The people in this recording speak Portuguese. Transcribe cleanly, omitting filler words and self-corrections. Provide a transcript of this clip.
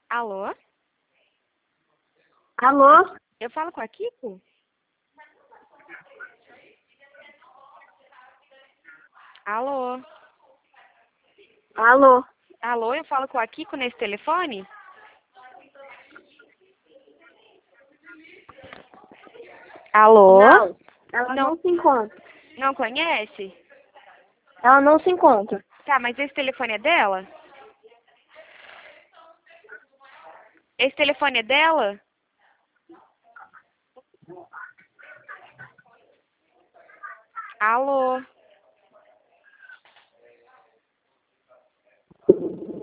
Alô? Alô? Eu falo com a Kiko? Alô? Alô? Alô, eu falo com a Kiko nesse telefone? Alô? Não, ela não se encontra. Não conhece? Ela não se encontra. Tá, mas esse telefone é dela? Esse telefone é dela? Alô?